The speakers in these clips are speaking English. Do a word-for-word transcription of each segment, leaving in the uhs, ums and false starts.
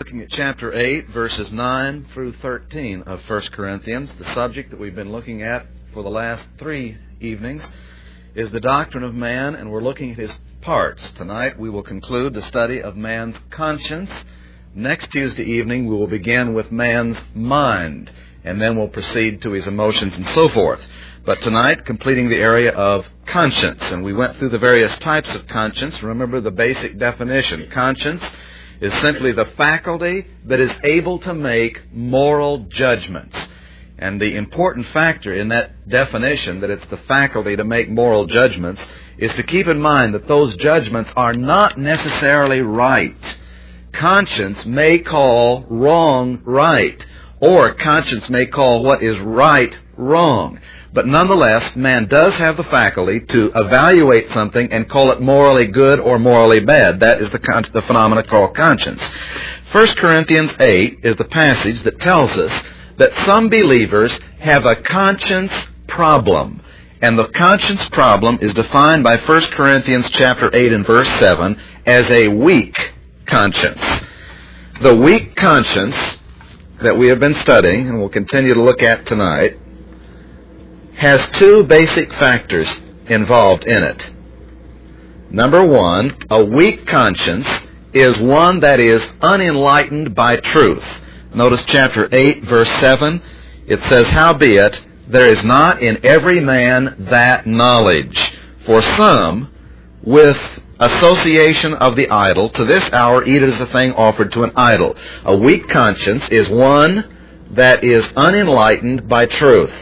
Looking at chapter eight, verses nine through thirteen of First Corinthians, the subject that we've been looking at for the last three evenings is the doctrine of man, and we're looking at his parts. Tonight we will conclude the study of man's conscience. Next Tuesday evening we will begin with man's mind, and then we'll proceed to his emotions and so forth. But tonight, completing the area of conscience, and we went through the various types of conscience. Remember the basic definition. Conscience is simply the faculty that is able to make moral judgments. And the important factor in that definition, that it's the faculty to make moral judgments, is to keep in mind that those judgments are not necessarily right. Conscience may call wrong right, or conscience may call what is right wrong. But nonetheless, man does have the faculty to evaluate something and call it morally good or morally bad. That is the, con- the phenomena called conscience. First Corinthians eight is the passage that tells us that some believers have a conscience problem. And the conscience problem is defined by First Corinthians chapter eight and verse seven as a weak conscience. The weak conscience that we have been studying and will continue to look at tonight has two basic factors involved in it. Number one, a weak conscience is one that is unenlightened by truth. Notice chapter eight, verse seven. It says, "Howbeit, there is not in every man that knowledge. For some, with association of the idol, to this hour eat as a thing offered to an idol." A weak conscience is one that is unenlightened by truth.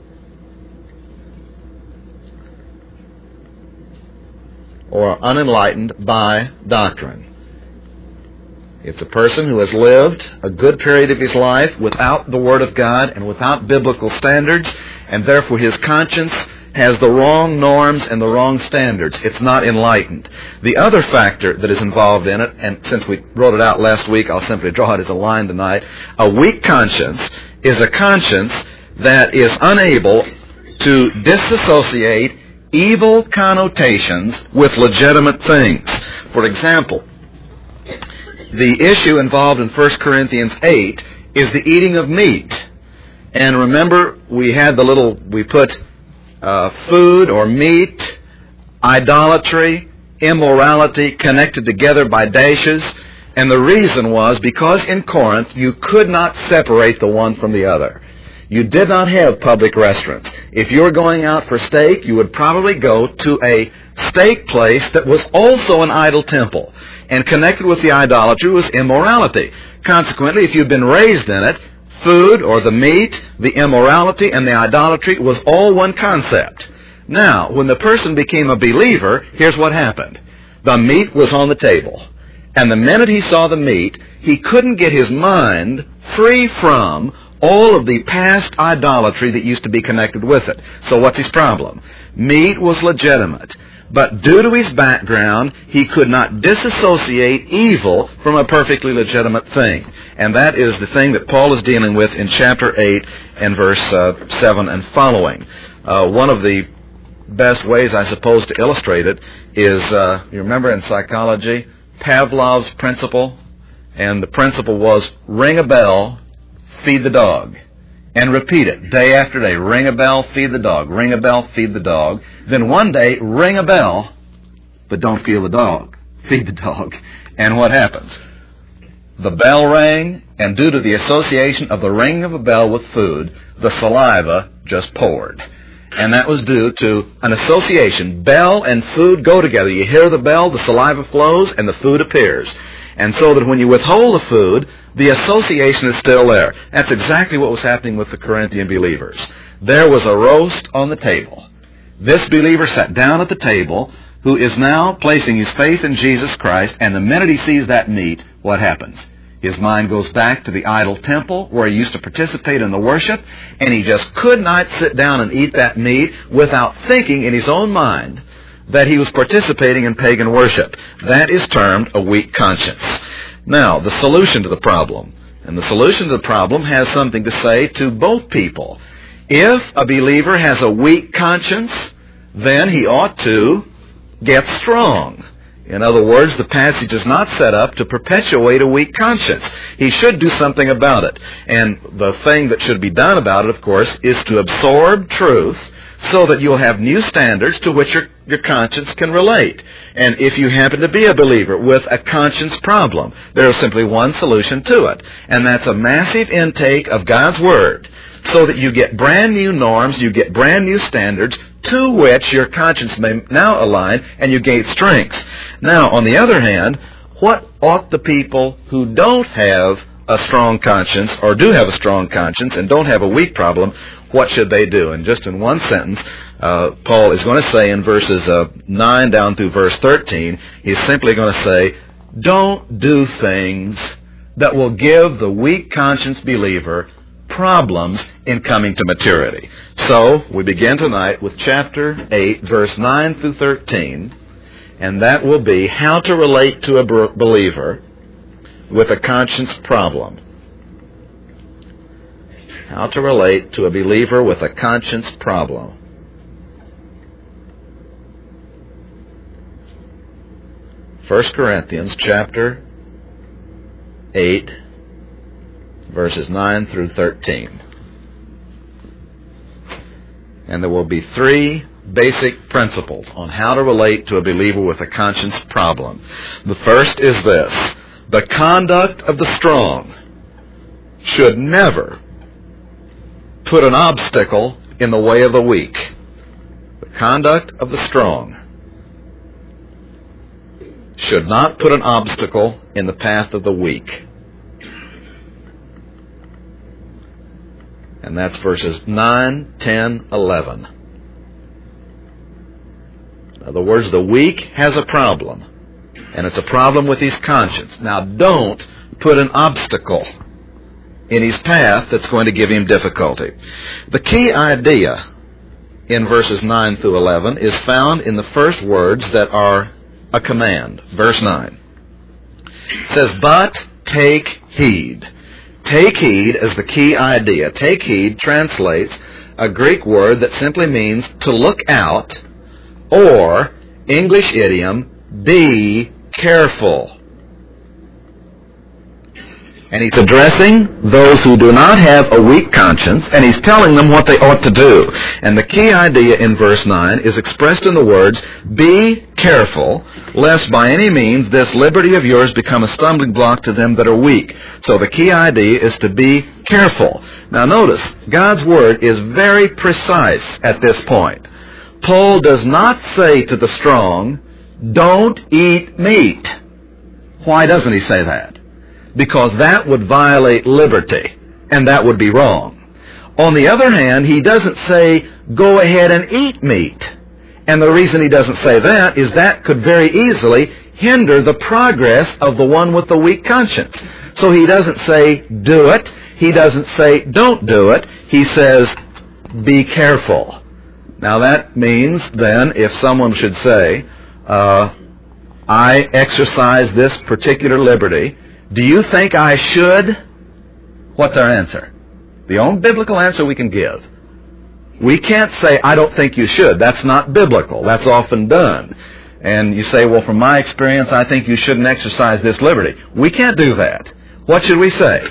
Or unenlightened by doctrine. It's a person who has lived a good period of his life without the Word of God and without biblical standards, and therefore his conscience has the wrong norms and the wrong standards. It's not enlightened. The other factor that is involved in it, and since we wrote it out last week, I'll simply draw it as a line tonight. A weak conscience is a conscience that is unable to disassociate evil connotations with legitimate things. For example, the issue involved in First Corinthians eight is the eating of meat. And remember, we had the little, we put uh, food or meat, idolatry, immorality connected together by dashes. And the reason was because in Corinth you could not separate the one from the other. You did not have public restaurants. If you were going out for steak, you would probably go to a steak place that was also an idol temple. And connected with the idolatry was immorality. Consequently, if you'd been raised in it, food or the meat, the immorality, and the idolatry was all one concept. Now, when the person became a believer, here's what happened. The meat was on the table. And the minute he saw the meat, he couldn't get his mind free from all of the past idolatry that used to be connected with it. So what's his problem? Meat was legitimate, but due to his background, he could not disassociate evil from a perfectly legitimate thing. And that is the thing that Paul is dealing with in chapter eight and verse uh, seven and following. Uh, one of the best ways, I suppose, to illustrate it is, uh, you remember in psychology, Pavlov's principle? And the principle was, ring a bell, feed the dog, and repeat it day after day. Ring a bell, feed the dog. Ring a bell, feed the dog. Then one day, ring a bell, but don't feel the dog. Feed the dog. And what happens? The bell rang, and due to the association of the ringing of a bell with food, the saliva just poured. And that was due to an association. Bell and food go together. You hear the bell, the saliva flows, and the food appears. And so that when you withhold the food, the association is still there. That's exactly what was happening with the Corinthian believers. There was a roast on the table. This believer sat down at the table, who is now placing his faith in Jesus Christ, and the minute he sees that meat, what happens? His mind goes back to the idol temple where he used to participate in the worship, and he just could not sit down and eat that meat without thinking in his own mind that he was participating in pagan worship. That is termed a weak conscience. Now, the solution to the problem. And the solution to the problem has something to say to both people. If a believer has a weak conscience, then he ought to get strong. In other words, the passage is not set up to perpetuate a weak conscience. He should do something about it. And the thing that should be done about it, of course, is to absorb truth so that you'll have new standards to which your, your conscience can relate. And if you happen to be a believer with a conscience problem, there is simply one solution to it. And that's a massive intake of God's Word, so that you get brand new norms, you get brand new standards to which your conscience may now align, and you gain strength. Now, on the other hand, what ought the people who don't have a strong conscience, or do have a strong conscience and don't have a weak problem, what should they do? And just in one sentence, uh, Paul is going to say in verses uh, nine down through verse thirteen, he's simply going to say, don't do things that will give the weak conscience believer problems in coming to maturity. So, we begin tonight with chapter eight, verse nine through thirteen, and that will be how to relate to a believer with a conscience problem. How to relate to a believer with a conscience problem. First Corinthians chapter eight, verses nine through thirteen. And there will be three basic principles on how to relate to a believer with a conscience problem. The first is this: the conduct of the strong should never put an obstacle in the way of the weak. The conduct of the strong should not put an obstacle in the path of the weak. And that's verses nine, ten, eleven. In other words, the weak has a problem, and it's a problem with his conscience. Now, don't put an obstacle in his path that's going to give him difficulty. The key idea in verses nine through eleven is found in the first words that are a command. Verse nine. It says, but take heed. Take heed as the key idea. Take heed translates a Greek word that simply means to look out, or English idiom, be careful. And he's addressing those who do not have a weak conscience, and he's telling them what they ought to do. And the key idea in verse nine is expressed in the words, be careful, lest by any means this liberty of yours become a stumbling block to them that are weak. So the key idea is to be careful. Now notice, God's Word is very precise at this point. Paul does not say to the strong, don't eat meat. Why doesn't he say that? Because that would violate liberty, and that would be wrong. On the other hand, he doesn't say, go ahead and eat meat. And the reason he doesn't say that is that could very easily hinder the progress of the one with the weak conscience. So he doesn't say, do it. He doesn't say, don't do it. He says, be careful. Now that means then, if someone should say, uh, I exercise this particular liberty, do you think I should? What's our answer? The only biblical answer we can give. We can't say, I don't think you should. That's not biblical. That's often done. And you say, well, from my experience, I think you shouldn't exercise this liberty. We can't do that. What should we say?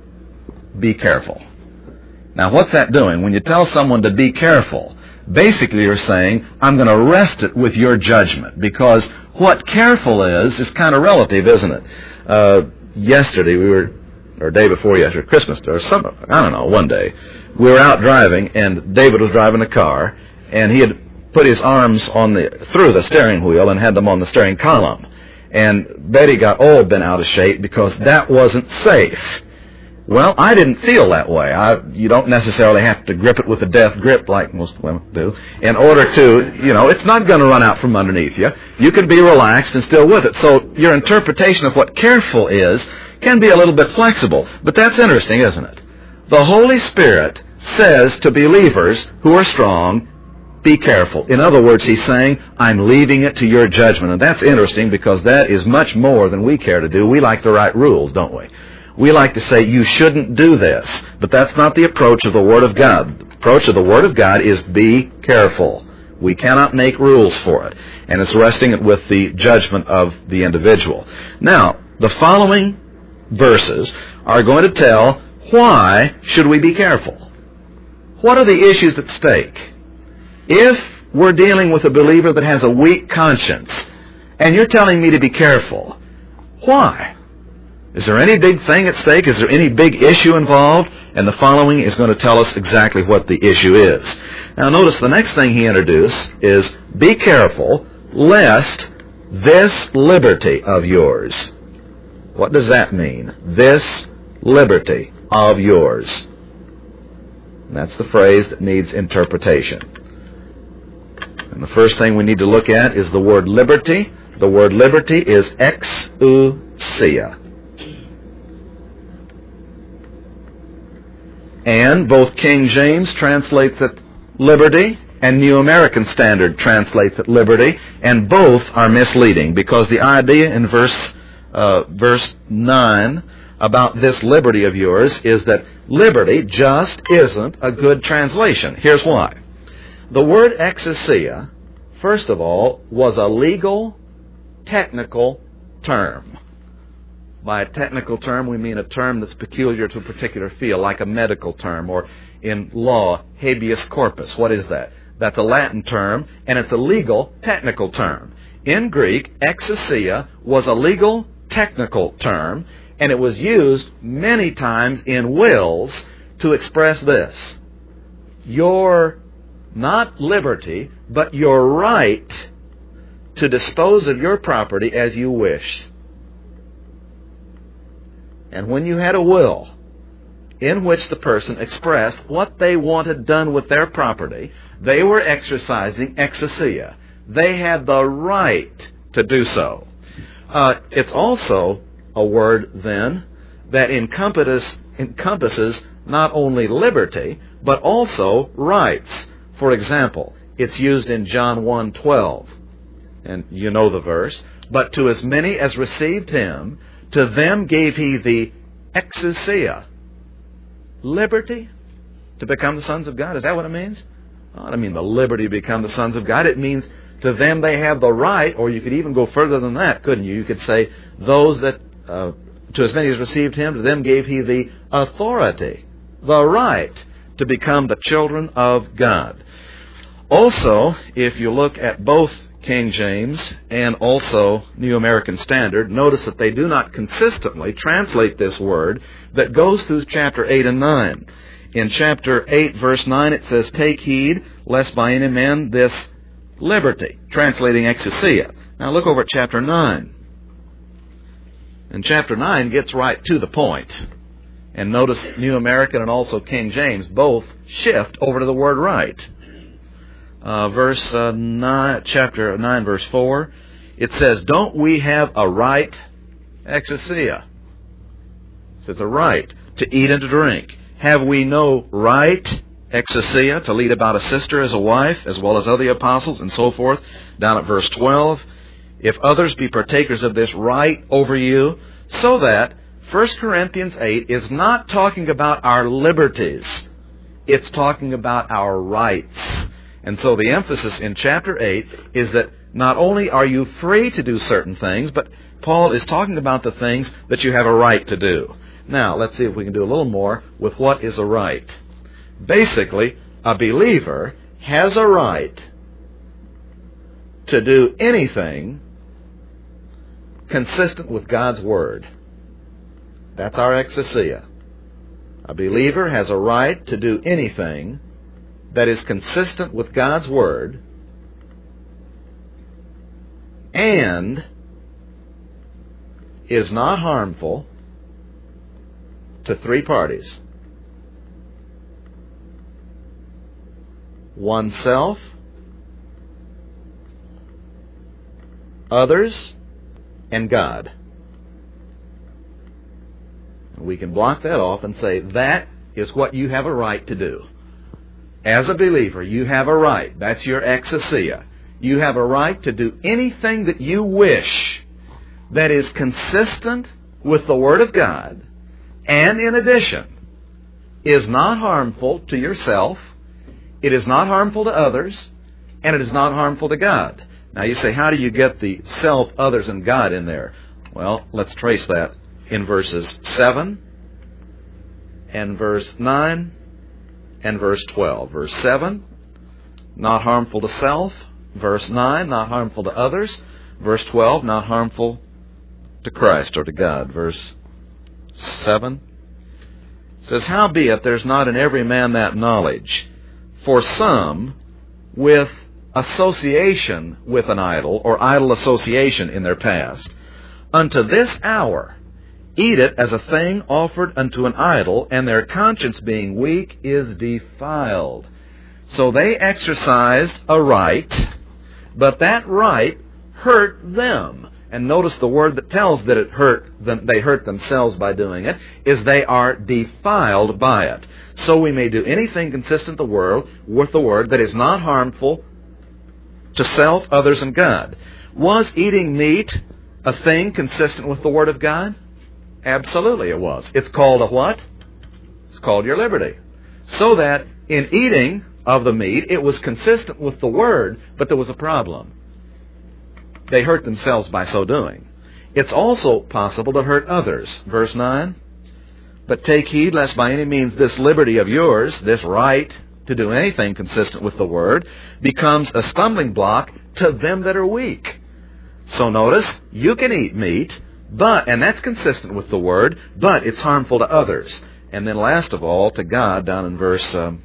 Be careful. Now, what's that doing? When you tell someone to be careful, basically you're saying, I'm going to rest it with your judgment, because what careful is, is kind of relative, isn't it? Uh, yesterday, we were, or day before yesterday, Christmas, or some, I don't know, one day, we were out driving, and David was driving a car, and he had put his arms on the, through the steering wheel and had them on the steering column. And Betty got all bent out of shape because that wasn't safe. Well, I didn't feel that way. I, you don't necessarily have to grip it with a death grip like most women do in order to, you know, it's not going to run out from underneath you. You can be relaxed and still with it. So your interpretation of what careful is can be a little bit flexible. But that's interesting, isn't it? The Holy Spirit says to believers who are strong, be careful. In other words, he's saying, I'm leaving it to your judgment. And that's interesting because that is much more than we care to do. We like to write rules, don't we? We like to say, you shouldn't do this. But that's not the approach of the Word of God. The approach of the Word of God is be careful. We cannot make rules for it. And it's resting it with the judgment of the individual. Now, the following verses are going to tell why should we be careful. What are the issues at stake? If we're dealing with a believer that has a weak conscience, and you're telling me to be careful, why? Is there any big thing at stake? Is there any big issue involved? And the following is going to tell us exactly what the issue is. Now notice the next thing he introduced is, be careful lest this liberty of yours. What does that mean? This liberty of yours. And that's the phrase that needs interpretation. And the first thing we need to look at is the word liberty. The word liberty is exousia. And both King James translates it liberty, and New American Standard translates it liberty, and both are misleading, because the idea in verse uh, verse nine about this liberty of yours is that liberty just isn't a good translation. Here's why. The word exousia, first of all, was a legal, technical term. By a technical term, we mean a term that's peculiar to a particular field, like a medical term, or in law, habeas corpus. What is that? That's a Latin term, and it's a legal, technical term. In Greek, exousia was a legal, technical term, and it was used many times in wills to express this: your, not liberty, but your right to dispose of your property as you wish. And when you had a will in which the person expressed what they wanted done with their property, they were exercising exousia. They had the right to do so. Uh, it's also a word, then, that encompasses, encompasses not only liberty, but also rights. For example, it's used in John one twelve. And you know the verse. But to as many as received him, to them gave he the exousia, liberty to become the sons of God. Is that what it means? Oh, I don't mean the liberty to become the sons of God. It means to them they have the right, or you could even go further than that, couldn't you? You could say, those that, uh, to as many as received him, to them gave he the authority, the right to become the children of God. Also, if you look at both King James and also New American Standard, notice that they do not consistently translate this word that goes through chapter eight and nine. In chapter eight, verse nine, it says, take heed lest by any man this liberty, translating exousia. Now look over at chapter nine. And chapter nine gets right to the point. And notice New American and also King James both shift over to the word right. Uh, verse uh, nine, chapter nine, verse four, it says, don't we have a right, exousia? It says a right to eat and to drink. Have we no right, exousia, to lead about a sister as a wife, as well as other apostles, and so forth? Down at verse twelve, if others be partakers of this right over you, so that First Corinthians eight is not talking about our liberties. It's talking about our rights. And so the emphasis in chapter eight is that not only are you free to do certain things, but Paul is talking about the things that you have a right to do. Now, let's see if we can do a little more with what is a right. Basically, a believer has a right to do anything consistent with God's Word. That's our exousia. A believer has a right to do anything that is consistent with God's Word and is not harmful to three parties: oneself, others, and God. We can block that off and say that is what you have a right to do. As a believer, you have a right. That's your exousia. You have a right to do anything that you wish that is consistent with the Word of God, and in addition, is not harmful to yourself, it is not harmful to others, and it is not harmful to God. Now you say, how do you get the self, others, and God in there? Well, let's trace that in verses seven and verse nine and verse twelve. Verse seven, not harmful to self. Verse nine, not harmful to others. Verse twelve, not harmful to Christ or to God. Verse seven says, howbeit there's not in every man that knowledge. For some, with association with an idol, or idol association in their past, unto this hour eat it as a thing offered unto an idol, and their conscience being weak is defiled. So they exercised a right, but that right hurt them. And notice the word that tells that it hurt them, they hurt themselves by doing it, is they are defiled by it. So we may do anything consistent the world with the word that is not harmful to self, others, and God. Was eating meat a thing consistent with the word of God? Absolutely it was. It's called a what? It's called your liberty. So that in eating of the meat, it was consistent with the word, but there was a problem. They hurt themselves by so doing. It's also possible to hurt others. Verse nine, but take heed lest by any means this liberty of yours, this right to do anything consistent with the word, becomes a stumbling block to them that are weak. So notice, you can eat meat, but, and that's consistent with the word, but it's harmful to others. And then last of all, to God, down in verse um,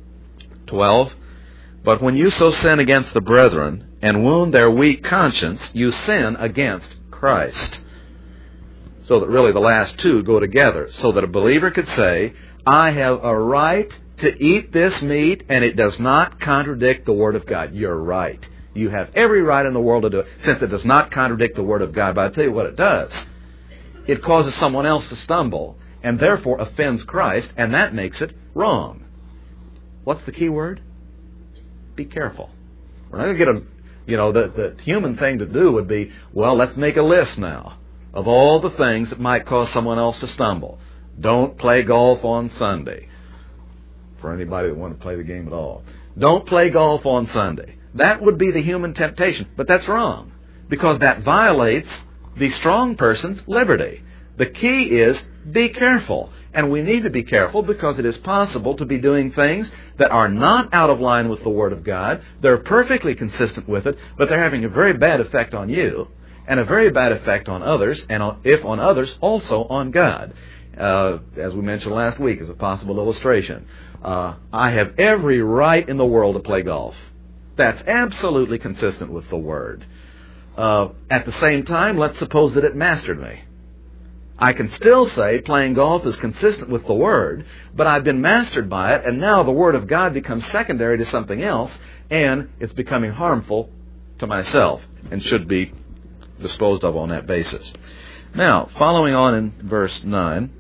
twelve, but when you so sin against the brethren, and wound their weak conscience, you sin against Christ. So that really the last two go together, so that a believer could say, I have a right to eat this meat, and it does not contradict the Word of God. You're right. You have every right in the world to do it, since it does not contradict the Word of God. But I tell you what it does. It causes someone else to stumble, and therefore offends Christ, and that makes it wrong. What's the key word? Be careful. We're not going to get a... You know, the, the human thing to do would be, well, let's make a list now of all the things that might cause someone else to stumble. Don't play golf on Sunday. For anybody that wants to play the game at all. Don't play golf on Sunday. That would be the human temptation. But that's wrong, because that violates the strong person's liberty. The key is be careful. And we need to be careful because it is possible to be doing things that are not out of line with the Word of God. They're perfectly consistent with it, but they're having a very bad effect on you, and a very bad effect on others, and if on others, also on God. Uh, as we mentioned last week as a possible illustration. Uh, I have every right in the world to play golf. That's absolutely consistent with the Word. Uh, at the same time, let's suppose that it mastered me. I can still say playing golf is consistent with the Word, but I've been mastered by it, and now the Word of God becomes secondary to something else, and it's becoming harmful to myself, and should be disposed of on that basis. Now, following on in verse nine,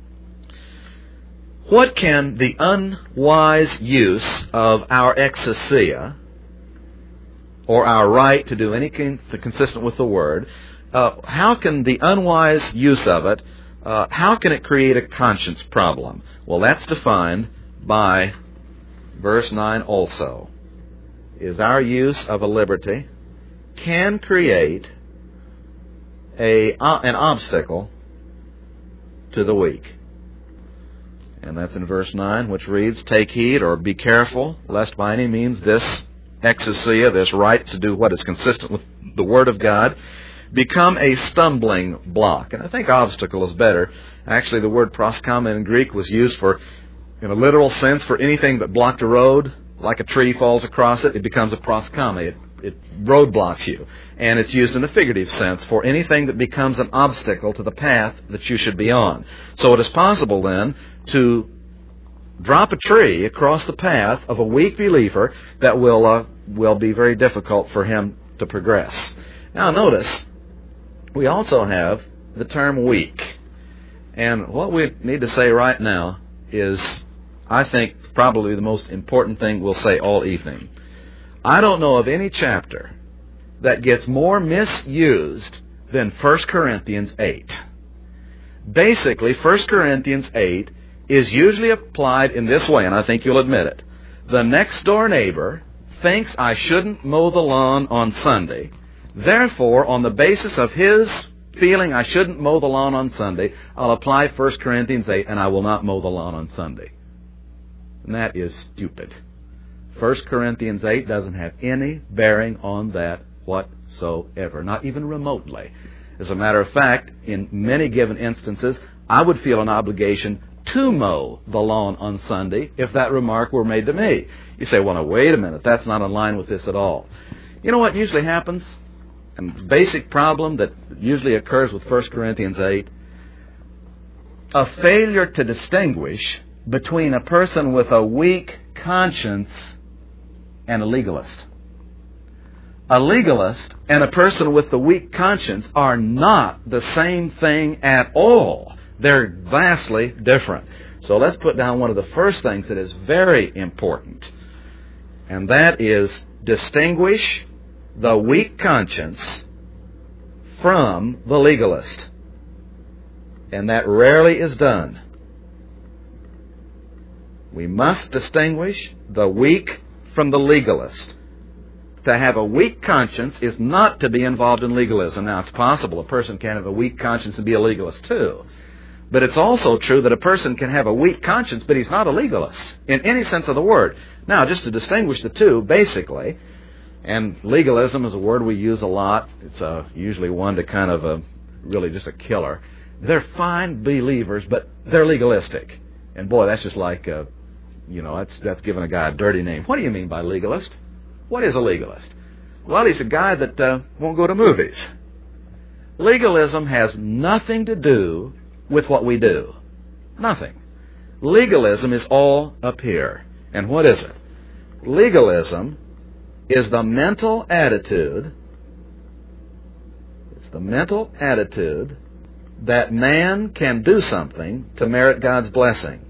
what can the unwise use of our exousia, or our right to do anything consistent with the Word, Uh, how can the unwise use of it, uh, how can it create a conscience problem? Well, that's defined by verse nine also. Is our use of a liberty can create a uh, an obstacle to the weak. And that's in verse nine, which reads, take heed or be careful, lest by any means this exousia, this right to do what is consistent with the Word of God, become a stumbling block. And I think obstacle is better. Actually, the word proskama in Greek was used for, in a literal sense, for anything that blocked a road. Like a tree falls across it, it becomes a proskama. It, it roadblocks you. And it's used in a figurative sense for anything that becomes an obstacle to the path that you should be on. So it is possible then to drop a tree across the path of a weak believer that will uh, will be very difficult for him to progress. Now notice, we also have the term weak. And what we need to say right now is, I think, probably the most important thing we'll say all evening. I don't know of any chapter that gets more misused than First Corinthians eight. Basically, First Corinthians eight is usually applied in this way, and I think you'll admit it. The next door neighbor thinks I shouldn't mow the lawn on Sunday. Therefore, on the basis of his feeling I shouldn't mow the lawn on Sunday, I'll apply First Corinthians eight and I will not mow the lawn on Sunday. And that is stupid. First Corinthians eight doesn't have any bearing on that whatsoever, not even remotely. As a matter of fact, in many given instances, I would feel an obligation to mow the lawn on Sunday if that remark were made to me. You say, well, now, wait a minute, that's not in line with this at all. You know what usually happens? A basic problem that usually occurs with First Corinthians eight, a failure to distinguish between a person with a weak conscience and a legalist. A legalist and a person with a weak conscience are not the same thing at all. They're vastly different. So let's put down one of the first things that is very important, and that is distinguish the weak conscience from the legalist. And that rarely is done. We must distinguish the weak from the legalist. To have a weak conscience is not to be involved in legalism. Now, it's possible a person can have a weak conscience and be a legalist too. But it's also true that a person can have a weak conscience, but he's not a legalist in any sense of the word. Now, just to distinguish the two, basically, and legalism is a word we use a lot. It's uh, usually one to kind of a, really just a killer. They're fine believers, but they're legalistic. And boy, that's just like, uh, you know, that's, that's giving a guy a dirty name. What do you mean by legalist? What is a legalist? Well, he's a guy that uh, won't go to movies. Legalism has nothing to do with what we do. Nothing. Legalism is all up here. And what is it? Legalism is the mental attitude, it's the mental attitude that man can do something to merit God's blessing.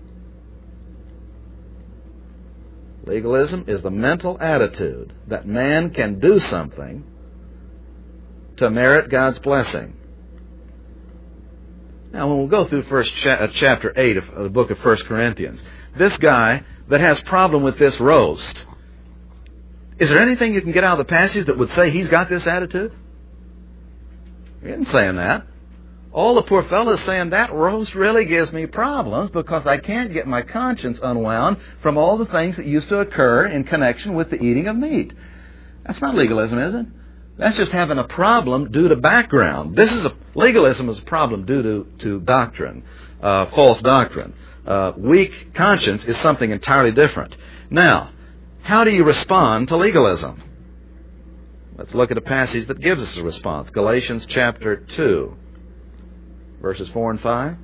Legalism is the mental attitude that man can do something to merit God's blessing. Now, when we'll go through first cha- uh, chapter eight of the book of First Corinthians, this guy that has problem with this roast, is there anything you can get out of the passage that would say he's got this attitude? He isn't saying that. All the poor fellow is saying, that roast really gives me problems because I can't get my conscience unwound from all the things that used to occur in connection with the eating of meat. That's not legalism, is it? That's just having a problem due to background. This is a legalism is a problem due to, to doctrine, uh, false doctrine. Uh, weak conscience is something entirely different. Now, how do you respond to legalism? Let's look at a passage that gives us a response. Galatians chapter two, verses four and five.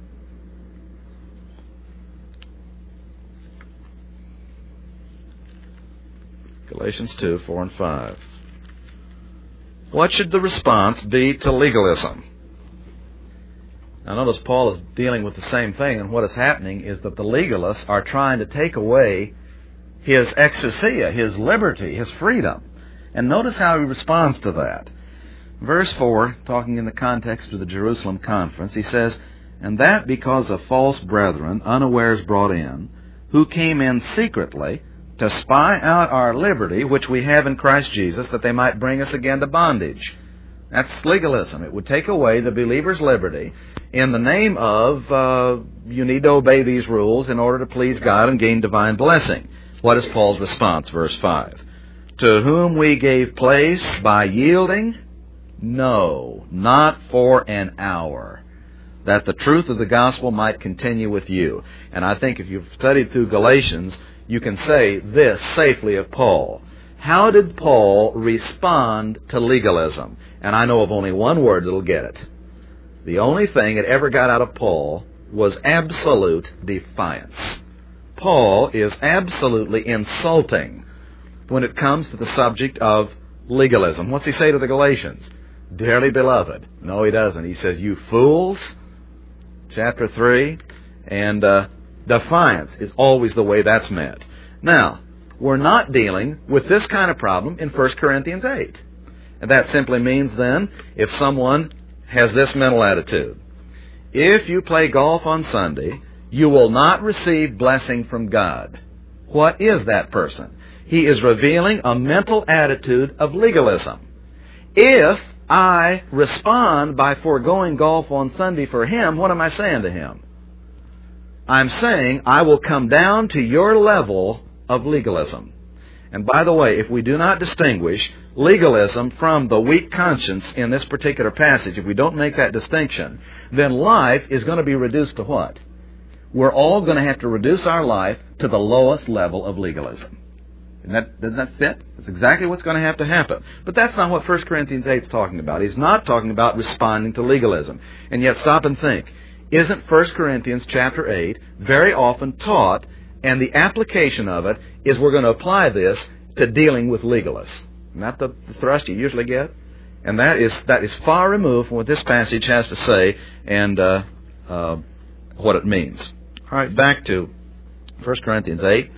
Galatians two, four and five. What should the response be to legalism? Now notice Paul is dealing with the same thing, and what is happening is that the legalists are trying to take away his exousia, his liberty, his freedom. And notice how he responds to that. Verse four, talking in the context of the Jerusalem conference, he says, "And that because of false brethren, unawares brought in, who came in secretly, to spy out our liberty, which we have in Christ Jesus, that they might bring us again to bondage." That's legalism. It would take away the believer's liberty in the name of, uh, you need to obey these rules in order to please God and gain divine blessing. What is Paul's response? Verse five. "To whom we gave place by yielding? No, not for an hour, that the truth of the gospel might continue with you." And I think if you've studied through Galatians, you can say this safely of Paul. How did Paul respond to legalism? And I know of only one word that'll get it. The only thing that ever got out of Paul was absolute defiance. Paul is absolutely insulting when it comes to the subject of legalism. What's he say to the Galatians? "Dearly beloved." No, he doesn't. He says, "You fools," chapter three, and uh, defiance is always the way that's meant. Now, we're not dealing with this kind of problem in First Corinthians eight. And that simply means then, if someone has this mental attitude, if you play golf on Sunday, you will not receive blessing from God. What is that person? He is revealing a mental attitude of legalism. If I respond by foregoing golf on Sunday for him, what am I saying to him? I'm saying I will come down to your level of legalism. And by the way, if we do not distinguish legalism from the weak conscience in this particular passage, if we don't make that distinction, then life is going to be reduced to what? We're all going to have to reduce our life to the lowest level of legalism. And that, doesn't that fit? That's exactly what's going to have to happen. But that's not what First Corinthians eight is talking about. He's not talking about responding to legalism. And yet stop and think. Isn't First Corinthians chapter eight very often taught, and the application of it is we're going to apply this to dealing with legalists? Isn't that the, the thrust you usually get? And that is that is far removed from what this passage has to say and uh, uh, what it means. All right, back to First Corinthians eight.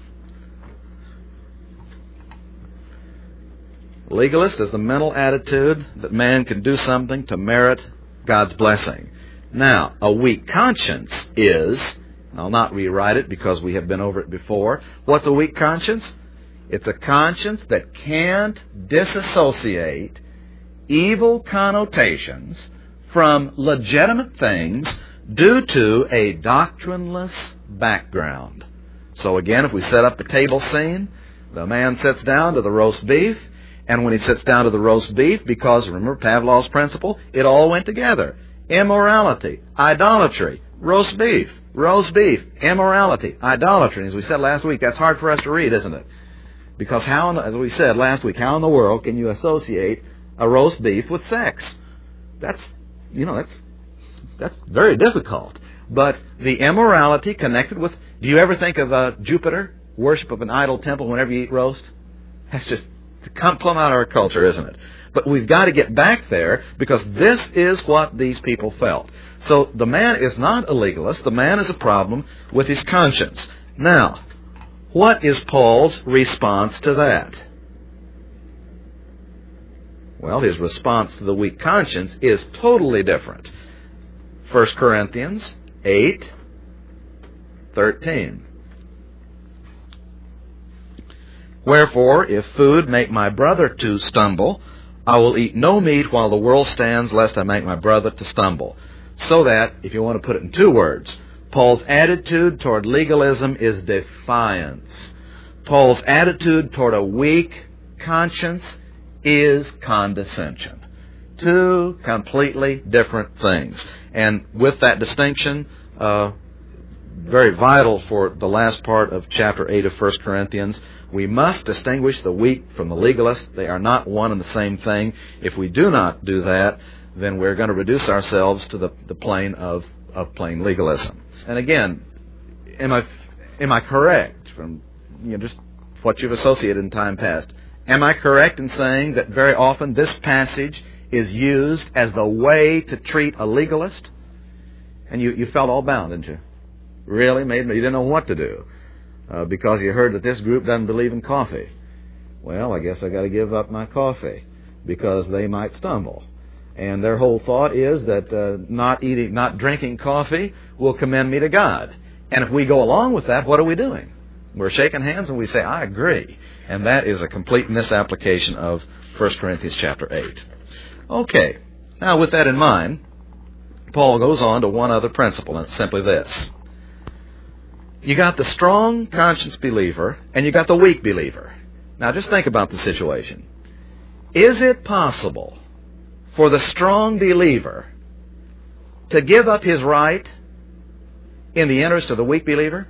Legalist is the mental attitude that man can do something to merit God's blessing. Now, a weak conscience is, I'll not rewrite it because we have been over it before. What's a weak conscience? It's a conscience that can't disassociate evil connotations from legitimate things due to a doctrineless background. So again, if we set up the table scene, the man sits down to the roast beef, and when he sits down to the roast beef, because remember Pavlov's principle, it all went together. Immorality, idolatry, roast beef, roast beef, immorality, idolatry. And as we said last week, that's hard for us to read, isn't it? Because how, in the, as we said last week, how in the world can you associate a roast beef with sex? That's, you know, that's that's very difficult. But the immorality connected with, do you ever think of uh, Jupiter, worship of an idol temple whenever you eat roast? That's just to come plumb out of our culture, isn't it? But we've got to get back there because this is what these people felt. So the man is not a legalist. The man is a problem with his conscience. Now, what is Paul's response to that? Well, his response to the weak conscience is totally different. First Corinthians eight thirteen. Wherefore, if food make my brother to stumble, I will eat no meat while the world stands, lest I make my brother to stumble. So that, if you want to put it in two words, Paul's attitude toward legalism is defiance. Paul's attitude toward a weak conscience is condescension. Two completely different things. And with that distinction, uh, very vital for the last part of chapter eight of First Corinthians, we must distinguish the weak from the legalist. They are not one and the same thing. If we do not do that, then we're going to reduce ourselves to the, the plane of, of plain legalism. And again, am I am I correct from you know just what you've associated in time past? Am I correct in saying that very often this passage is used as the way to treat a legalist? And you, you felt all bound, didn't you? Really? Made me, you didn't know what to do uh, because you heard that this group doesn't believe in coffee. Well, I guess I got to give up my coffee because they might stumble. And their whole thought is that uh, not eating, not drinking coffee will commend me to God. And if we go along with that, what are we doing? We're shaking hands and we say, I agree. And that is a complete misapplication of First Corinthians chapter eight. Okay, now with that in mind, Paul goes on to one other principle, and it's simply this. You got the strong conscience believer, and you got the weak believer. Now just think about the situation. Is it possible for the strong believer to give up his right in the interest of the weak believer?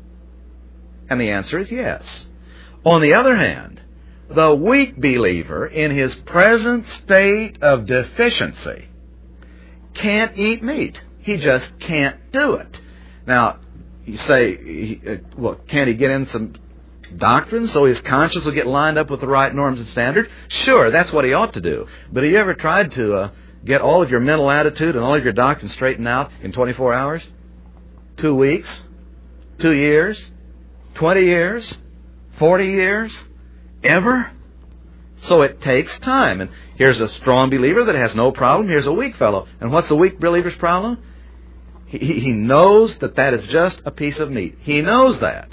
And the answer is yes. On the other hand, the weak believer in his present state of deficiency can't eat meat. He just can't do it. Now, you say, well, can't he get in some doctrine so his conscience will get lined up with the right norms and standards? Sure, that's what he ought to do. But have you ever tried to uh, get all of your mental attitude and all of your doctrine straightened out in twenty-four hours? Two weeks? Two years? Twenty years? Forty years? Ever? So it takes time. And here's a strong believer that has no problem. Here's a weak fellow. And what's the weak believer's problem? He, he knows that that is just a piece of meat. He knows that.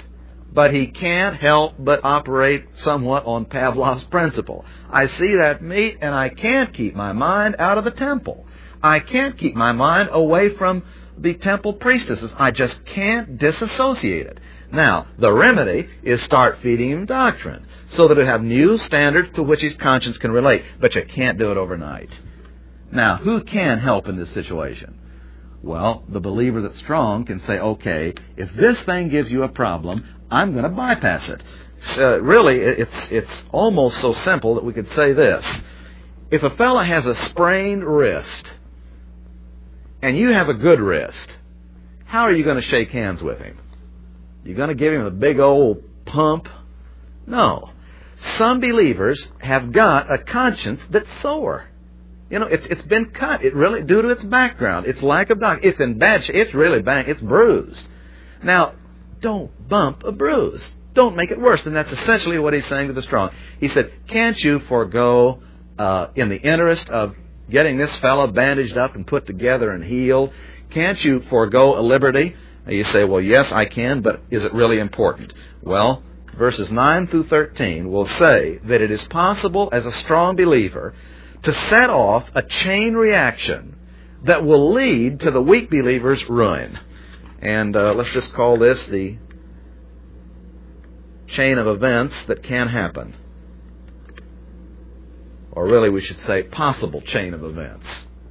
but he can't help but operate somewhat on Pavlov's principle. I see that meat, and I can't keep my mind out of the temple. I can't keep my mind away from the temple priestesses. I just can't disassociate it. Now, the remedy is start feeding him doctrine, so that he'll have new standards to which his conscience can relate. But you can't do it overnight. Now, who can help in this situation? Well, the believer that's strong can say, okay, if this thing gives you a problem, I'm going to bypass it. So really, it's, it's almost so simple that we could say this. If a fella has a sprained wrist, and you have a good wrist, how are you going to shake hands with him? You're going to give him a big old pump? No. Some believers have got a conscience that's sore. You know, it's it's been cut. It really, due to its background, its lack of doctrine. It's in bad shape. It's really bad. It's bruised. Now, don't bump a bruise. Don't make it worse. And that's essentially what he's saying to the strong. He said, can't you forego, uh, in the interest of getting this fellow bandaged up and put together and healed, can't you forego a liberty? And you say, well, yes, I can, but is it really important? Well, verses nine through thirteen will say that it is possible as a strong believer to set off a chain reaction that will lead to the weak believer's ruin. And uh, let's just call this the chain of events that can happen. Or really we should say possible chain of events.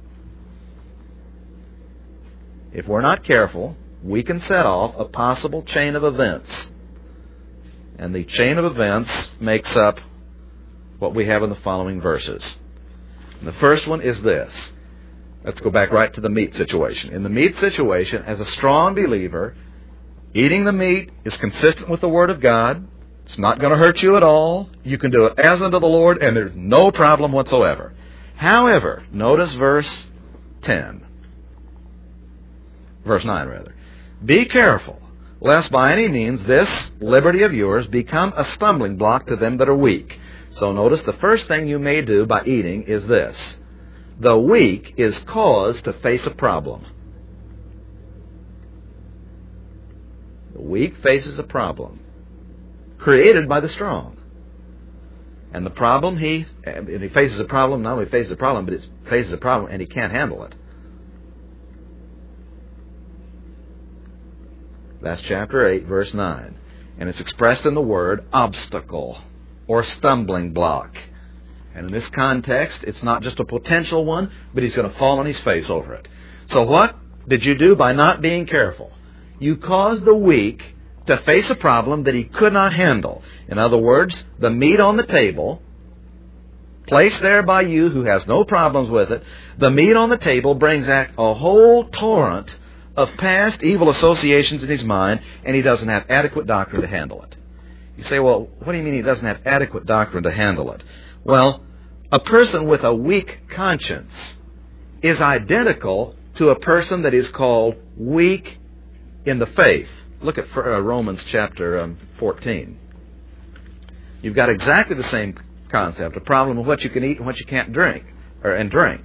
If we're not careful, we can set off a possible chain of events. And the chain of events makes up what we have in the following verses. And the first one is this. Let's go back right to the meat situation. In the meat situation, as a strong believer, eating the meat is consistent with the Word of God. It's not going to hurt you at all. You can do it as unto the Lord, and there's no problem whatsoever. However, notice verse ten. Verse nine, rather. Be careful, lest by any means this liberty of yours become a stumbling block to them that are weak. So notice the first thing you may do by eating is this. The weak is caused to face a problem. The weak faces a problem created by the strong. And the problem, he, and he faces a problem, not only faces a problem, but he faces a problem and he can't handle it. That's chapter eight, verse nine. And it's expressed in the word obstacle or stumbling block. And in this context, it's not just a potential one, but he's going to fall on his face over it. So what did you do by not being careful? You caused the weak to face a problem that he could not handle. In other words, the meat on the table, placed there by you who has no problems with it, the meat on the table brings out a whole torrent of past evil associations in his mind, and he doesn't have adequate doctrine to handle it. You say, well, what do you mean he doesn't have adequate doctrine to handle it? Well, a person with a weak conscience is identical to a person that is called weak in the faith. Look at Romans chapter um, fourteen. You've got exactly the same concept, a problem of what you can eat and what you can't drink, or and drink.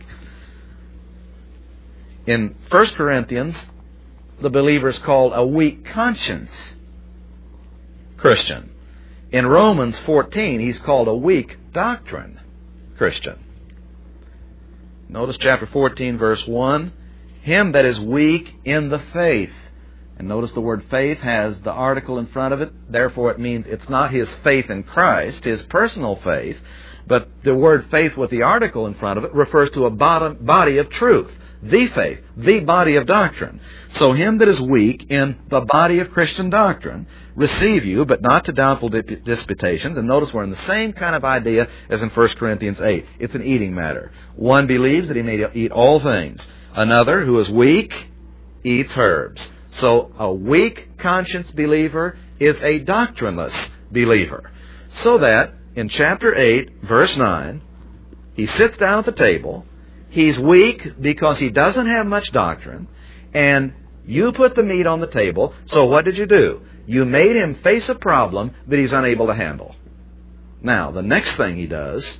In First Corinthians, the believer is called a weak conscience Christian. In Romans fourteen, he's called a weak doctrine Christian. Notice chapter fourteen, verse one. Him that is weak in the faith. And notice the word faith has the article in front of it. Therefore, it means it's not his faith in Christ, his personal faith, but the word faith with the article in front of it refers to a body of truth. The faith, the body of doctrine. So him that is weak in the body of Christian doctrine, receive you, but not to doubtful disputations. And notice we're in the same kind of idea as in First Corinthians eight. It's an eating matter. One believes that he may eat all things. Another, who is weak, eats herbs. So a weak conscience believer is a doctrineless believer. So that in chapter eight, verse nine, he sits down at the table. He's weak because he doesn't have much doctrine, and you put the meat on the table. So what did you do? You made him face a problem that he's unable to handle. Now, the next thing he does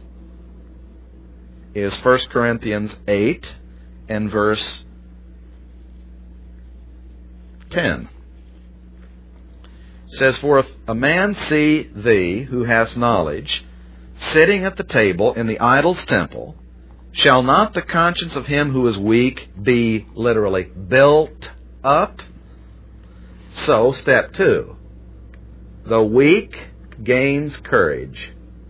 is First Corinthians eight and verse ten. It says, "For if a man see thee, who hast knowledge, sitting at the table in the idol's temple, shall not the conscience of him who is weak be," literally, "built up?" So, step two. The weak gains courage.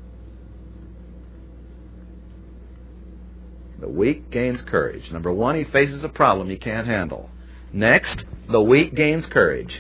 The weak gains courage. Number one, he faces a problem he can't handle. Next, the weak gains courage.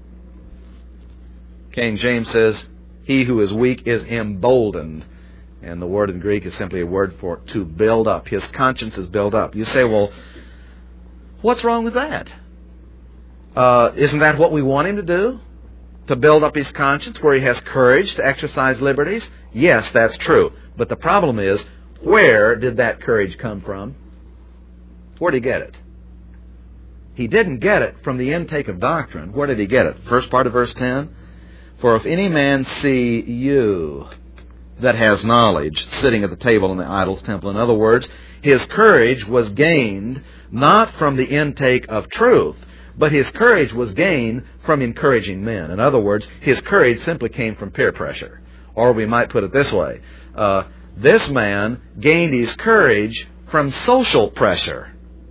King James says, "He who is weak is emboldened." And the word in Greek is simply a word for to build up. His conscience is built up. You say, well, what's wrong with that? Uh, isn't that what we want him to do? To build up his conscience where he has courage to exercise liberties? Yes, that's true. But the problem is, where did that courage come from? Where did he get it? He didn't get it from the intake of doctrine. Where did he get it? First part of verse ten. "For if any man see you that has knowledge sitting at the table in the idol's temple." In other words, his courage was gained not from the intake of truth, but his courage was gained from encouraging men. In other words, his courage simply came from peer pressure. Or we might put it this way. Uh, this man gained his courage from social pressure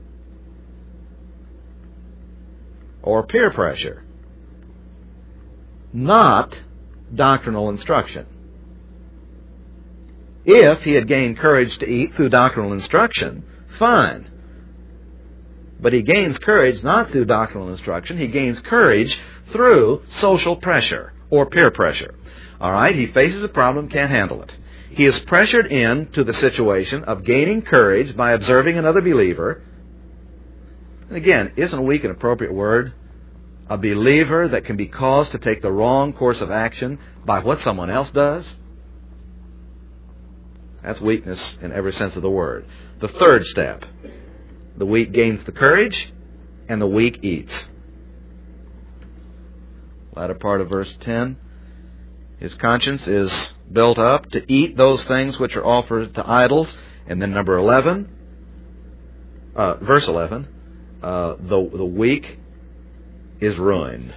or peer pressure, not doctrinal instruction. If he had gained courage to eat through doctrinal instruction, fine. But he gains courage not through doctrinal instruction. He gains courage through social pressure or peer pressure. All right, he faces a problem, can't handle it. He is pressured into the situation of gaining courage by observing another believer. And again, isn't weak an appropriate word? A believer that can be caused to take the wrong course of action by what someone else does? That's weakness in every sense of the word. The third step. The weak gains the courage, and the weak eats. Latter part of verse ten. His conscience is built up to eat those things which are offered to idols. And then number eleven, uh, verse eleven, uh, the, the weak is ruined.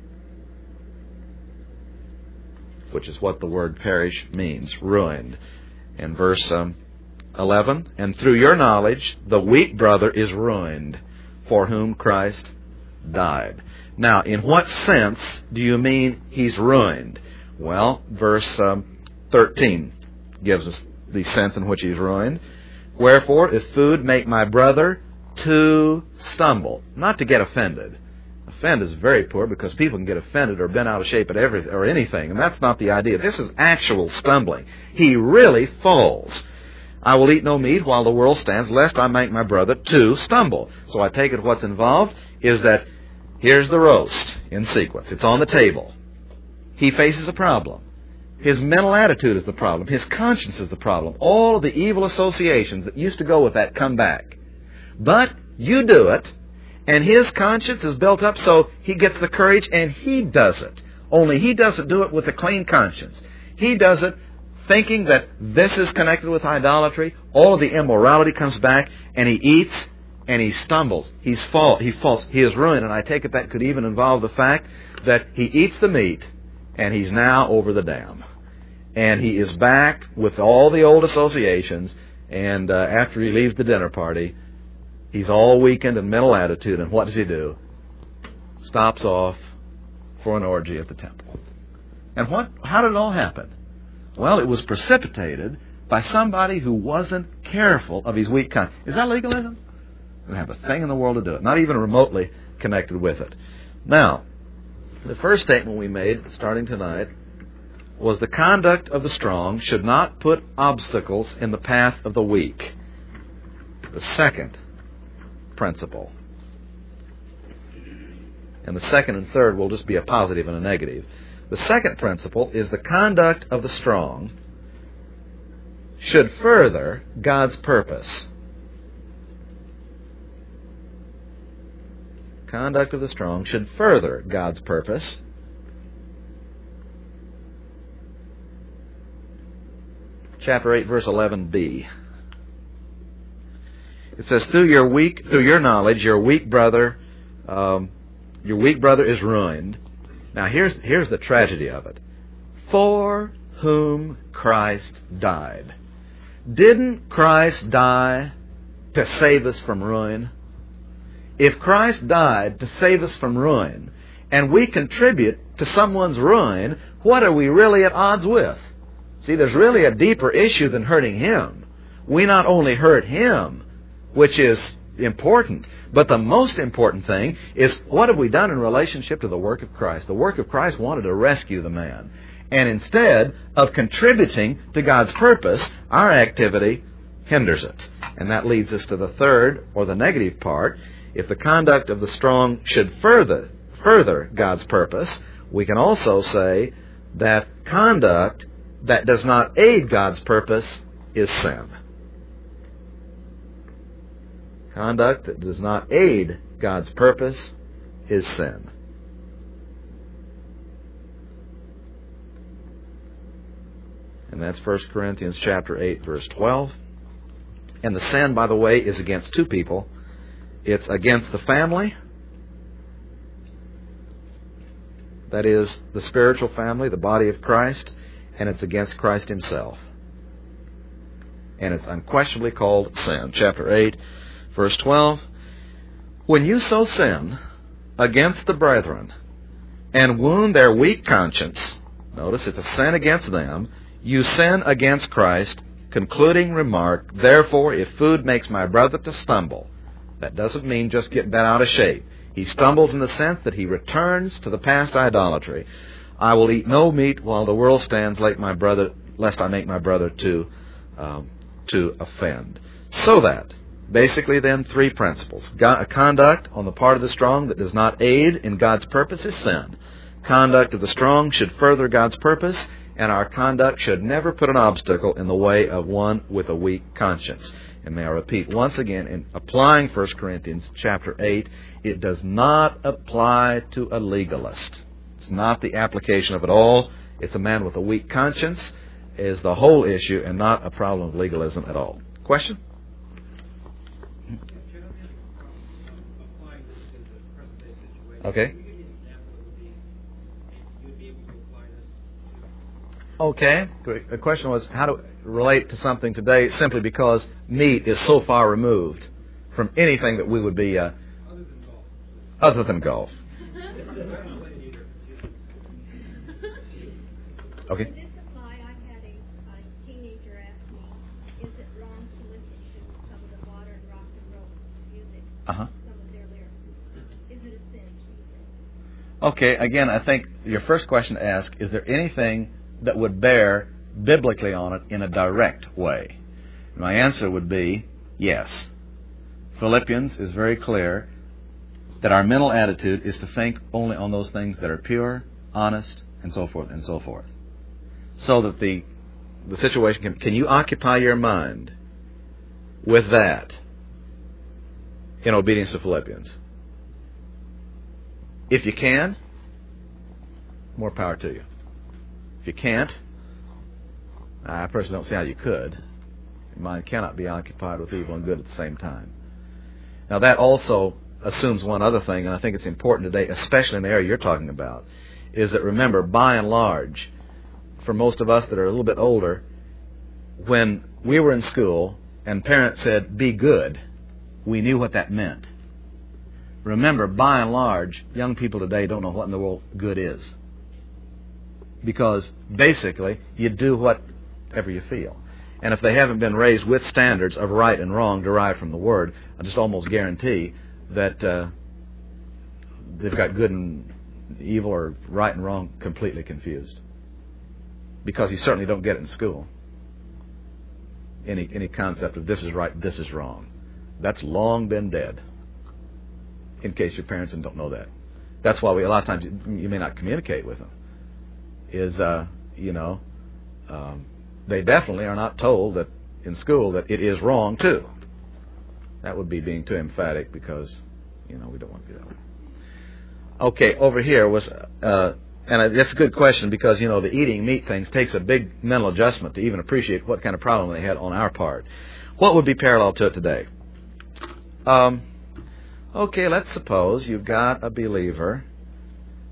Which is what the word perish means, ruined. In verse um, eleven, "And through your knowledge the weak brother is ruined, for whom Christ died." Now, in what sense do you mean he's ruined? Well, verse um, thirteen gives us the sense in which he's ruined. "Wherefore, if food make my brother to stumble," not to get offended. Offend is very poor because people can get offended or bent out of shape at everything or anything, and that's not the idea. This is actual stumbling. He really falls. "I will eat no meat while the world stands, lest I make my brother to stumble." So I take it what's involved is that here's the roast in sequence. It's on the table. He faces a problem. His mental attitude is the problem. His conscience is the problem. All of the evil associations that used to go with that come back. But you do it, and his conscience is built up so he gets the courage and he does it. Only he doesn't do it with a clean conscience. He does it thinking that this is connected with idolatry. All of the immorality comes back, and he eats and he stumbles. He's fall, he falls. He is ruined, and I take it that could even involve the fact that he eats the meat and he's now over the dam. And he is back with all the old associations, and uh, after he leaves the dinner party, he's all weakened in mental attitude, and what does he do? Stops off for an orgy at the temple. And what? How did it all happen? Well, it was precipitated by somebody who wasn't careful of his weak conscience. Is that legalism? We don't have a thing in the world to do it, not even remotely connected with it. Now, the first statement we made, starting tonight, was the conduct of the strong should not put obstacles in the path of the weak. The second principle, and the second and third will just be a positive and a negative. The second principle is the conduct of the strong should further God's purpose. Conduct of the strong should further God's purpose. Chapter eight, verse eleven b. It says, "Through your weak, through your knowledge, your weak brother, um, your weak brother is ruined, Now here's, here's the tragedy of it. For whom Christ died. Didn't Christ die to save us from ruin? If Christ died to save us from ruin, and we contribute to someone's ruin, what are we really at odds with? See, there's really a deeper issue than hurting him. We not only hurt him, which is important, but the most important thing is what have we done in relationship to the work of Christ? The work of Christ wanted to rescue the man. And instead of contributing to God's purpose, our activity hinders it. And that leads us to the third, or the negative part. If the conduct of the strong should further, further God's purpose, we can also say that conduct that does not aid God's purpose is sin. Conduct that does not aid God's purpose is sin. And that's First Corinthians chapter eight, verse twelve. And the sin, by the way, is against two people. It's against the family, that is, the spiritual family, the body of Christ, and it's against Christ himself. And it's unquestionably called sin. Chapter eight, verse twelve. When you so sin against the brethren and wound their weak conscience, notice it's a sin against them, you sin against Christ, concluding remark, therefore, if food makes my brother to stumble, that doesn't mean just get bent out of shape. He stumbles in the sense that he returns to the past idolatry. I will eat no meat while the world stands, like my brother, lest I make my brother to um, to offend. So that, basically then, three principles. God, conduct on the part of the strong that does not aid in God's purpose is sin. Conduct of the strong should further God's purpose, and our conduct should never put an obstacle in the way of one with a weak conscience. And may I repeat once again, in applying First Corinthians chapter eight, it does not apply to a legalist. It's not the application of it all. It's a man with a weak conscience is the whole issue and not a problem of legalism at all. Question? Okay. Okay. The question was how to relate to something today simply because meat is so far removed from anything that we would be uh, other than golf. Okay. In this supply, I had a, a teenager ask me, is it wrong to listen to some of the modern rock and roll music, Uh-huh. some of their lyrics? Is it a sin? Okay, again, I think your first question to ask, is there anything that would bear biblically on it in a direct way? My answer would be yes. Philippians is very clear that our mental attitude is to think only on those things that are pure, honest, and so forth and so forth. So that the the situation can, can you occupy your mind with that in obedience to Philippians? If you can, more power to you. If you can't, I personally don't see how you could. Your mind cannot be occupied with evil and good at the same time. Now that also assumes one other thing, and I think it's important today, especially in the area you're talking about, is that remember, by and large, for most of us that are a little bit older, when we were in school and parents said, be good, we knew what that meant. Remember, by and large, young people today don't know what in the world good is. Because basically, you do whatever you feel. And if they haven't been raised with standards of right and wrong derived from the Word, I just almost guarantee that uh, they've got good and evil or right and wrong completely confused. Because you certainly don't get it in school. Any any concept of this is right, this is wrong. That's long been dead. In case your parents don't know that. That's why we a lot of times you, you may not communicate with them. Is, uh, you know, um, they definitely are not told that in school that it is wrong too. That would be being too emphatic because, you know, we don't want to do that. Okay, over here was, uh, and that's a good question because, you know, the eating meat things takes a big mental adjustment to even appreciate what kind of problem they had on our part. What would be parallel to it today? Um, okay, let's suppose you've got a believer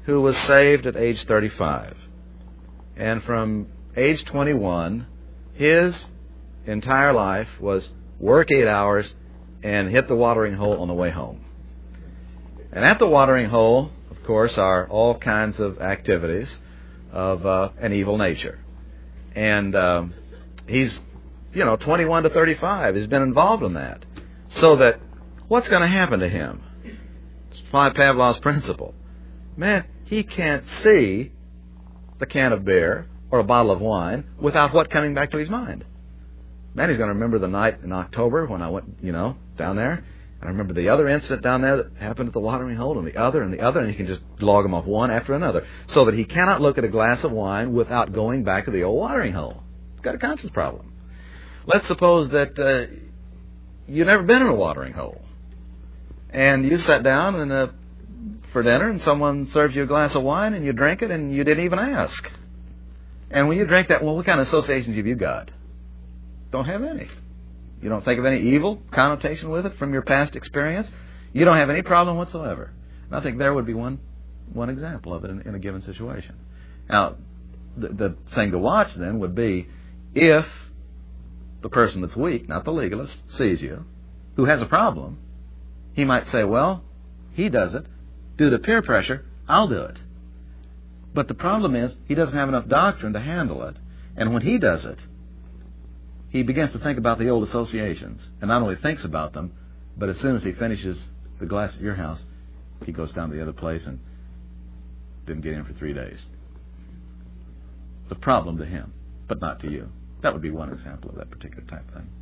who was saved at age thirty-five. And from age twenty-one, his entire life was work eight hours and hit the watering hole on the way home. And at the watering hole, of course, are all kinds of activities of uh, an evil nature. And um, he's, you know, twenty-one to thirty-five. He's been involved in that. So that what's going to happen to him? It's Five Pavlov's principle. Man, he can't see the can of beer or a bottle of wine without what coming back to his mind. Man, he's going to remember the night in October when I went, you know, down there. And I remember the other incident down there that happened at the watering hole, and the other, and the other, and he can just log them off one after another. So that he cannot look at a glass of wine without going back to the old watering hole. He's got a conscience problem. Let's suppose that uh, you've never been in a watering hole. And you sat down and, uh, for dinner, and someone serves you a glass of wine, and you drink it, and you didn't even ask. And when you drink that, well, what kind of associations have you got? Don't have any. You don't think of any evil connotation with it from your past experience. You don't have any problem whatsoever. And I think there would be one one example of it in, in a given situation. Now, the, the thing to watch then would be if the person that's weak, not the legalist, sees you, who has a problem, he might say, well, he does it. Due to peer pressure, I'll do it. But the problem is he doesn't have enough doctrine to handle it. And when he does it, he begins to think about the old associations. And not only thinks about them, but as soon as he finishes the glass at your house, he goes down to the other place and didn't get in for three days. It's a problem to him, but not to you. That would be one example of that particular type of thing.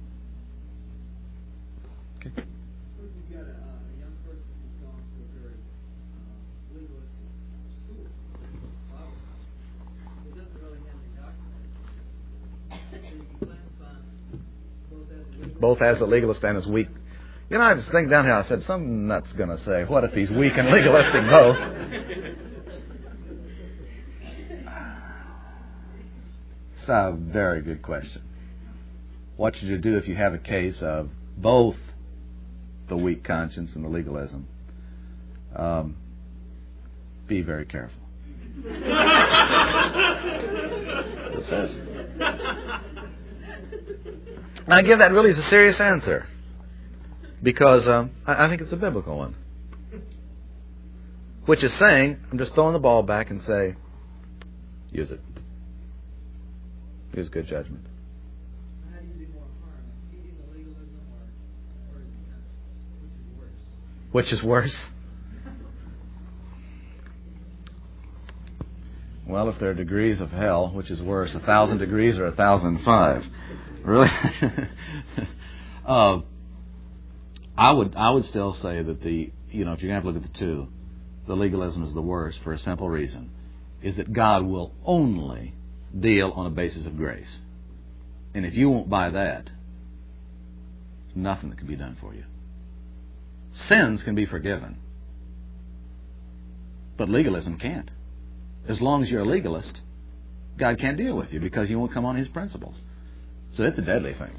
Okay. You've got a, a young person who's gone to a very uh, legalistic school. Wow. It doesn't really have any doctrine. So you can classify both as a legalist, Both as a legalist and as weak. You know, I just think down here, I said, some nut's going to say, what if he's weak and legalistic both? It's a very good question. What should you do if you have a case of both the weak conscience and the legalism? Um, be very careful. And I give that really as a serious answer because um, I, I think it's a biblical one, which is saying, I'm just throwing the ball back and say, use it. Use good judgment. how do you do more harm? Feeding the legalism or, or which is worse? Which is worse? Well, if there are degrees of hell, which is worse, a thousand degrees or a thousand five? Really? uh, I would I would still say that the, you know, if you're going to have to look at the two, the legalism is the worst for a simple reason, is that God will only deal on a basis of grace. And if you won't buy that, there's nothing that can be done for you. Sins can be forgiven, but legalism can't. As long as you're a legalist, God can't deal with you because you won't come on His principles. So it's a deadly thing.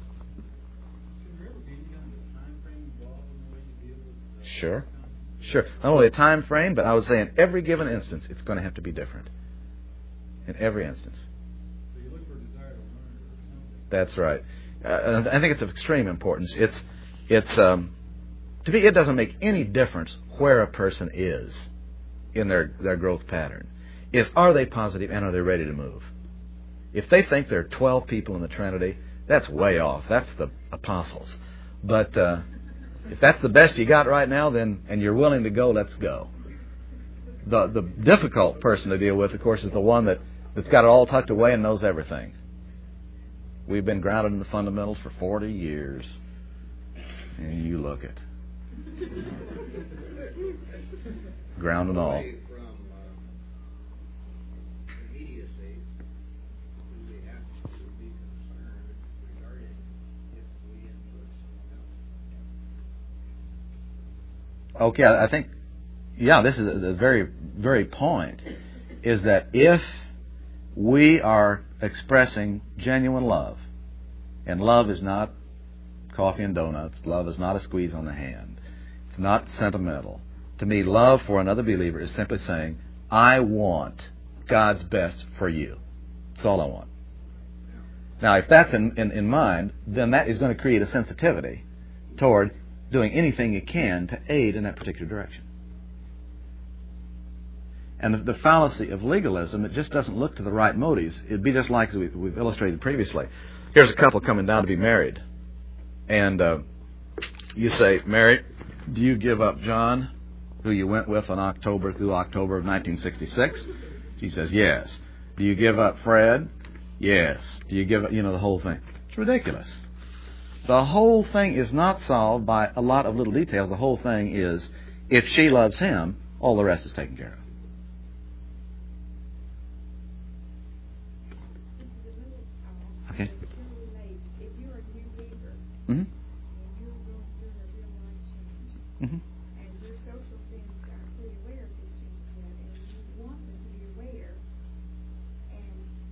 Sure. Sure. Not only a time frame, but I would say in every given instance, it's going to have to be different. In every instance. So you look for a desire to learn or something. That's right. Uh, I think it's of extreme importance. It's, it's, um, to me, it doesn't make any difference where a person is in their, their growth pattern. Is are they positive and are they ready to move? If they think there are twelve people in the Trinity, that's way off. That's the apostles. But uh, if that's the best you got right now, then and you're willing to go, let's go. The the difficult person to deal with, of course, is the one that, that's got it all tucked away and knows everything. We've been grounded in the fundamentals for forty years. And you look it. Ground and all. Okay, I think, yeah, this is the very, very point, is that if we are expressing genuine love, and love is not coffee and donuts, love is not a squeeze on the hand, it's not sentimental. To me, love for another believer is simply saying, I want God's best for you. That's all I want. Now, if that's in, in, in mind, then that is going to create a sensitivity toward doing anything you can to aid in that particular direction. And the, the fallacy of legalism, it just doesn't look to the right motives. It'd be just like we've, we've illustrated previously. Here's a couple coming down to be married. And uh, you say, Mary, do you give up John, who you went with on October through October of nineteen sixty-six? She says, yes. Do you give up Fred? Yes. Do you give up, you know, the whole thing? It's ridiculous. The whole thing is not solved by a lot of little details. The whole thing is, if she loves him, all the rest is taken care of. Okay. Mm-hmm. Mm-hmm. And your social friends aren't fully aware of this change yet, and you want them to be aware. And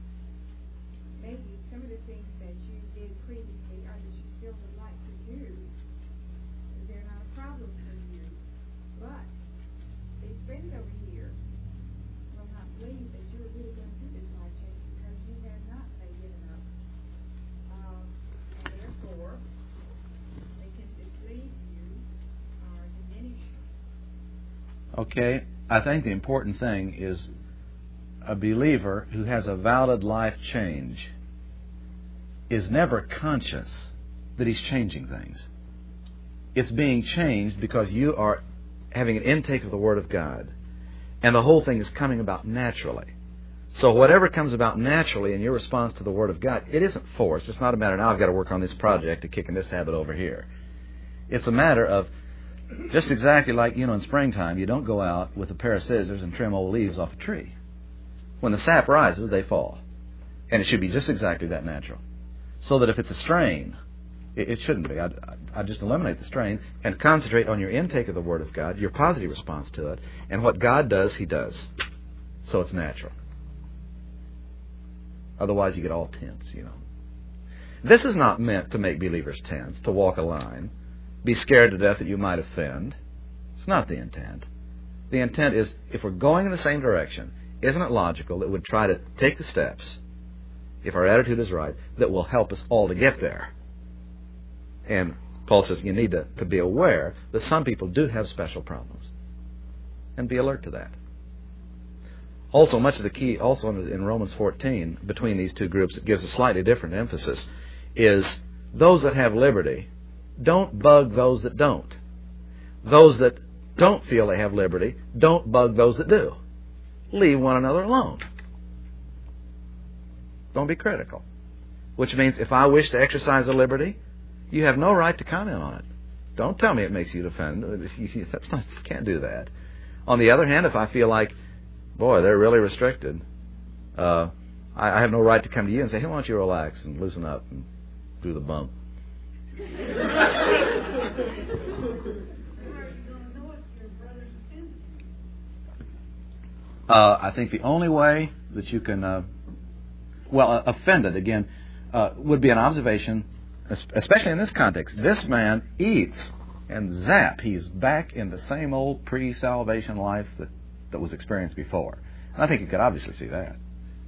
maybe some of the things that you did previously or that you still would like to do, they're not a problem for you. But these friends over here will not believe that you're really going to do this life change because you have not made it enough. Um, and therefore, they can mislead you or diminish you. Okay, I think the important thing is a believer who has a valid life change is never conscious that he's changing things. It's being changed because you are having an intake of the Word of God, and the whole thing is coming about naturally. So whatever comes about naturally in your response to the Word of God, it isn't forced. It's not a matter, now I've got to work on this project to kicking this habit over here. It's a matter of just exactly like, you know, in springtime, you don't go out with a pair of scissors and trim old leaves off a tree. When the sap rises, they fall. And it should be just exactly that natural. So that if it's a strain, it, it shouldn't be. I'd, I'd just eliminate the strain and concentrate on your intake of the Word of God, your positive response to it, and what God does, He does. So it's natural. Otherwise, you get all tense, you know. This is not meant to make believers tense, to walk a line, be scared to death that you might offend. It's not the intent. The intent is, if we're going in the same direction, isn't it logical that we'd try to take the steps, if our attitude is right, that will help us all to get there? And Paul says you need to, to be aware that some people do have special problems. And be alert to that. Also, much of the key, also in Romans fourteen, between these two groups, it gives a slightly different emphasis, is those that have liberty, don't bug those that don't. Those that don't feel they have liberty, don't bug those that do. Leave one another alone. Don't be critical. Which means if I wish to exercise a liberty, you have no right to comment on it. Don't tell me it makes you offend. That's not, you can't do that. On the other hand, if I feel like, boy, they're really restricted, uh, I, I have no right to come to you and say, hey, why don't you relax and loosen up and do the bump. Uh, I think the only way that you can, uh, well, uh, offended, again, uh, would be an observation, especially in this context. This man eats, and zap, he's back in the same old pre-salvation life that, that was experienced before. And I think you could obviously see that.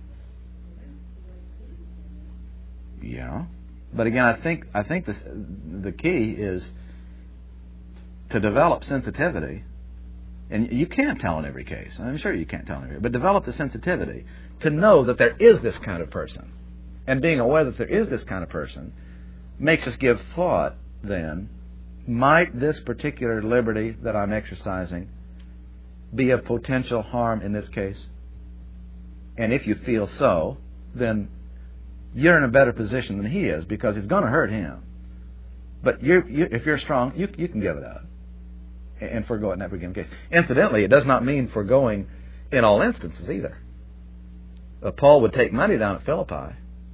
Yeah. But again, I think I think this, the key is to develop sensitivity. And you can't tell in every case. I'm sure you can't tell in every case. But develop the sensitivity to know that there is this kind of person. And being aware that there is this kind of person makes us give thought then, might this particular liberty that I'm exercising be of potential harm in this case? And if you feel so, then you're in a better position than he is, because it's going to hurt him. But you're, you, if you're strong, you, you can give it up and forego it in every given case. Incidentally, it does not mean foregoing in all instances either. Uh, Paul would take money down at Philippi.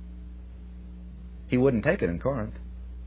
He wouldn't take it in Corinth.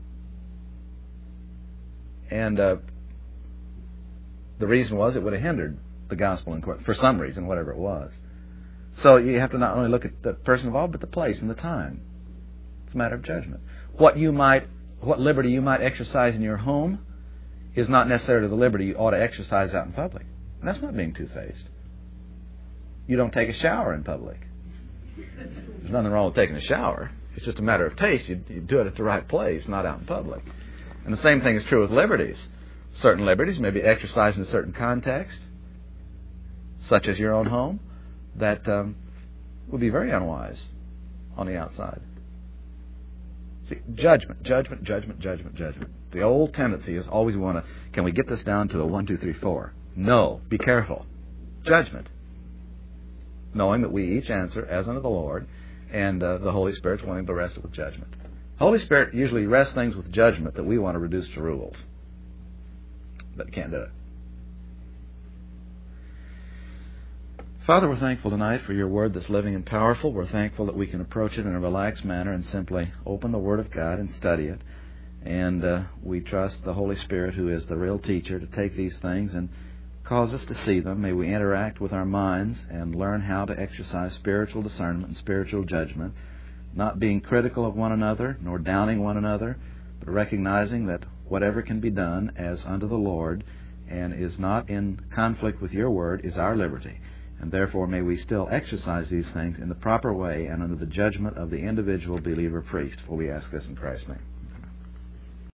And uh, the reason was it would have hindered the gospel in Corinth, for some reason, whatever it was. So you have to not only look at the person involved, but the place and the time. It's a matter of judgment. What you might, what liberty you might exercise in your home is not necessarily the liberty you ought to exercise out in public. And that's not being two-faced. you don't take a shower in public. There's nothing wrong with taking a shower. It's just a matter of taste. You, you do it at the right place, not out in public. And the same thing is true with liberties. Certain liberties may be exercised in a certain context, such as your own home, that um, would be very unwise on the outside. See, judgment, judgment, judgment, judgment, judgment. The old tendency is always we want to, can we get this down to a one, two, three, four? No. Be careful. Judgment. Knowing that we each answer as unto the Lord, and uh, the Holy Spirit's wanting to rest it with judgment. Holy Spirit usually rests things with judgment that we want to reduce to rules. But can't do it. Father, we're thankful tonight for your word that's living and powerful. We're thankful that we can approach it in a relaxed manner and simply open the Word of God and study it. And uh, we trust the Holy Spirit, who is the real teacher, to take these things and cause us to see them. May we interact with our minds and learn how to exercise spiritual discernment and spiritual judgment, not being critical of one another, nor downing one another, but recognizing that whatever can be done as unto the Lord and is not in conflict with your word is our liberty. And therefore may we still exercise these things in the proper way and under the judgment of the individual believer priest. For we ask this in Christ's name.